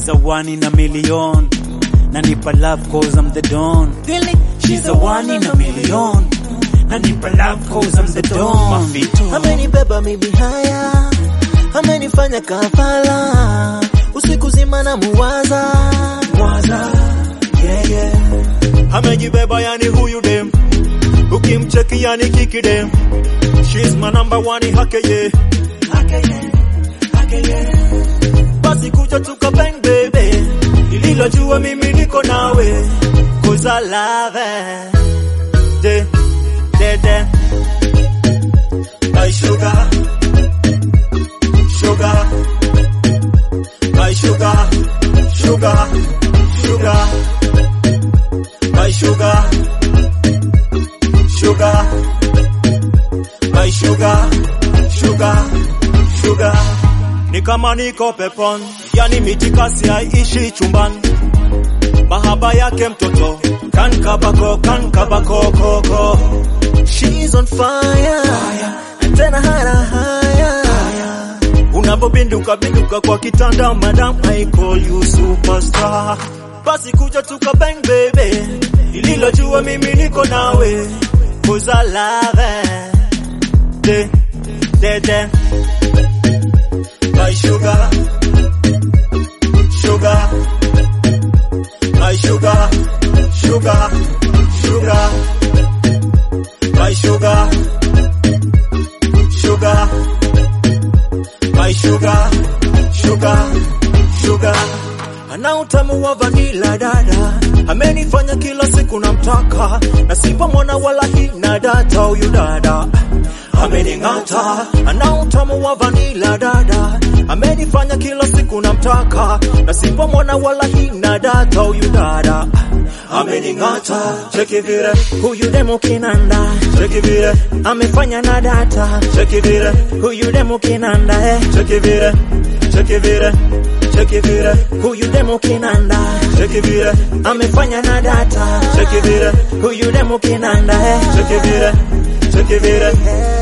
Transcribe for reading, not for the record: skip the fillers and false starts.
She's a one in a million. Nanipa love cause I'm the Don. Really? She's a one in a million. Nanipa love cause I'm the Don. Amenibeba maybe haya, amenifanya kafala, usiku zima na muwaza, yeah yeah. Amenibeba yani huyu dem, ukimcheki yani kiki dem. She's my number one hake ye, basi kuja tuka bang baby, ililojua mimi niko nawe, cause I love her. De my sugar, my sugar, my sugar, my sugar. Ni kama niko pepon, yani mitikasi haishi chumbani. Mahaba yake mtoto, kan kabako koko. She's on fire, tena haya. Unapobinduka kwa kitanda, madam, I call you superstar. Basi kuja tuka bang baby, ililojua mimi niko nawe, cause I love her. De my sugar, my sugar, my sugar, my sugar. Ana utamu wa vanilla dada, amenifanya kila siku namtaka, na sipa mwana wala hina data huyu dada, ameningata. Ana utamu wa vanilla dada, amenifanya kila siku namtaka, na sipa mwana wala hina data huyu dada, ameningata. Cheki vile huyu demo kinanda, cheki vile amefanya na data, cheki vile huyu demo kinanda, cheki vile huyu demo kinanda, cheki vile amefanya na data, cheki vile huyu demo kinanda, cheki vile